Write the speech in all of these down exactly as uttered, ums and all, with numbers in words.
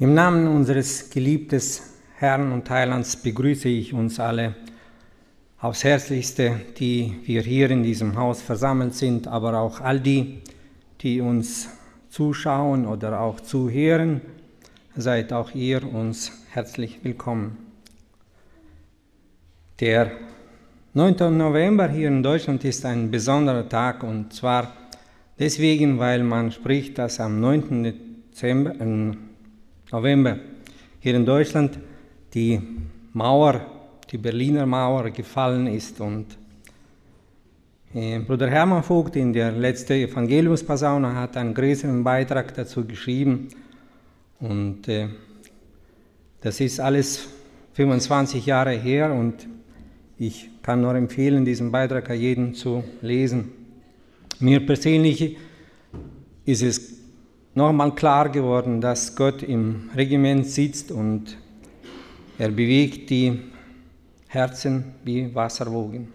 Im Namen unseres geliebten Herrn und Heilands begrüße ich uns alle aufs Herzlichste, die wir hier in diesem Haus versammelt sind, aber auch all die, die uns zuschauen oder auch zuhören. Seid auch ihr uns herzlich willkommen. Der neunte November hier in Deutschland ist ein besonderer Tag, und zwar deswegen, weil man spricht, dass am neunten Dezember, äh, November hier in Deutschland die Mauer, die Berliner Mauer gefallen ist. Und äh, Bruder Hermann Vogt in der letzten Evangeliumsposaune hat einen größeren Beitrag dazu geschrieben. Und äh, das ist alles fünfundzwanzig Jahre her, und ich kann nur empfehlen, diesen Beitrag jedem zu lesen. Mir persönlich ist es nochmal klar geworden, dass Gott im Regiment sitzt und er bewegt die Herzen wie Wasserwogen.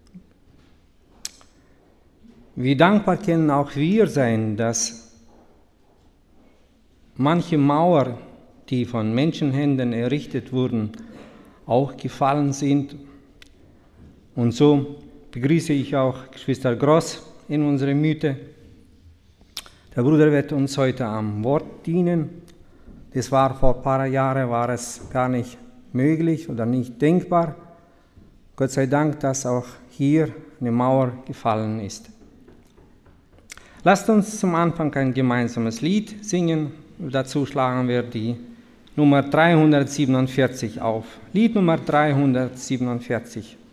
Wie dankbar können auch wir sein, dass manche Mauern, die von Menschenhänden errichtet wurden, auch gefallen sind. Und so begrüße ich auch Geschwister Gross in unserer Mitte. Der Bruder wird uns heute am Wort dienen. Das war vor ein paar Jahren war es gar nicht möglich oder nicht denkbar. Gott sei Dank, dass auch hier eine Mauer gefallen ist. Lasst uns zum Anfang ein gemeinsames Lied singen. Dazu schlagen wir die Nummer dreihundertsiebenundvierzig auf. Lied Nummer dreihundertsiebenundvierzig.